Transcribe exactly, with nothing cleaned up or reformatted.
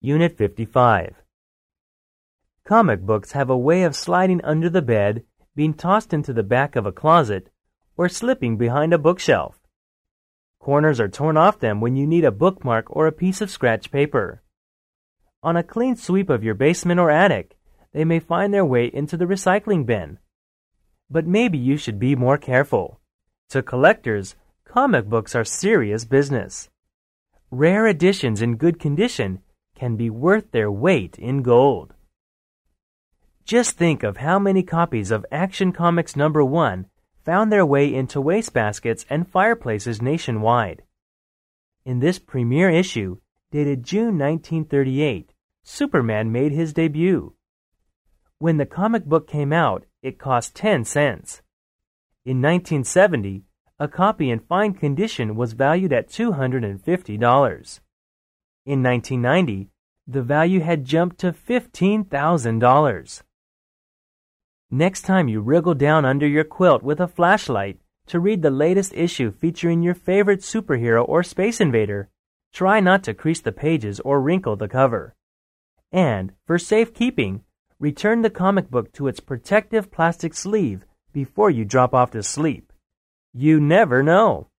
Unit fifty-five. Comic books have a way of sliding under the bed, being tossed into the back of a closet, or slipping behind a bookshelf. Corners are torn off them when you need a bookmark or a piece of scratch paper. On a clean sweep of your basement or attic, they may find their way into the recycling bin. But maybe you should be more careful. To collectors, comic books are serious business. Rare editions in good condition can be worth their weight in gold. Just think of how many copies of Action Comics number one found their way into wastebaskets and fireplaces nationwide. In this premiere issue, dated June nineteen thirty-eight, Superman made his debut. When the comic book came out, it cost ten cents. In nineteen seventy, a copy in fine condition was valued at two hundred fifty dollars. In nineteen ninety, the value had jumped to fifteen thousand dollars. Next time you wriggle down under your quilt with a flashlight to read the latest issue featuring your favorite superhero or space invader, try not to crease the pages or wrinkle the cover. And, for safekeeping, return the comic book to its protective plastic sleeve before you drop off to sleep. You never know.